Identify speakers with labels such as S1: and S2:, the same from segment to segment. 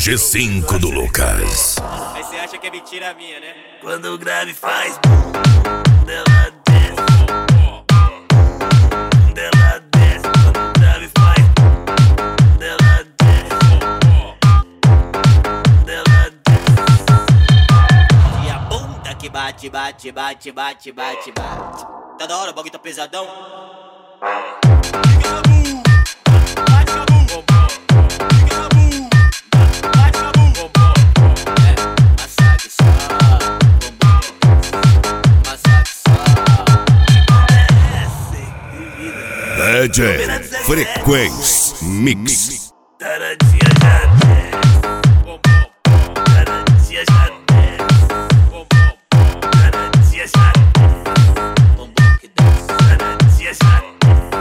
S1: G5 do Lucas.
S2: Aí cê acha que é mentira minha, né?
S3: Quando o grave faz bum, ela desce. Ela desce. Quando o grave faz bum, ela desce. Ela desce.
S2: E a bunda que bate, bate, bate, bate, bate, bate. Tá da hora, o bagulho tá pesadão.
S1: DJ Frequência Mix.
S3: Taradinha já desce. Taradinha já desce. Taradinha já desce. Taradinha já desce.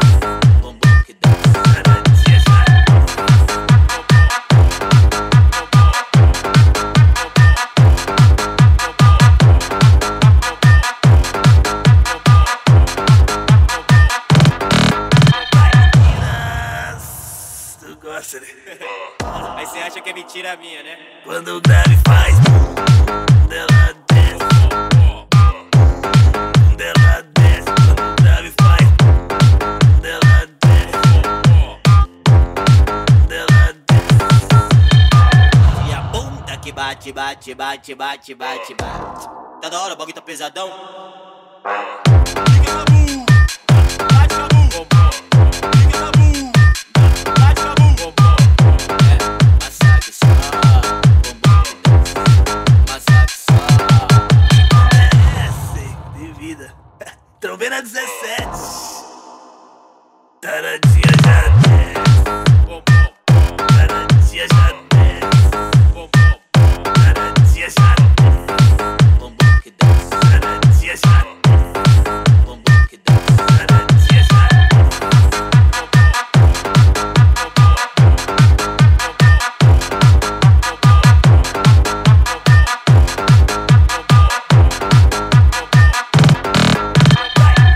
S3: Gosta, né?
S2: Aí cê acha que é mentira minha, né?
S3: Quando o grave faz bum, ela desce. Ela desce. Quando o grave faz bum, ela desce. Ela desce.
S2: E a bunda que bate, bate, bate, bate, bate, bate. Tá da hora, o bagulho tá pesadão.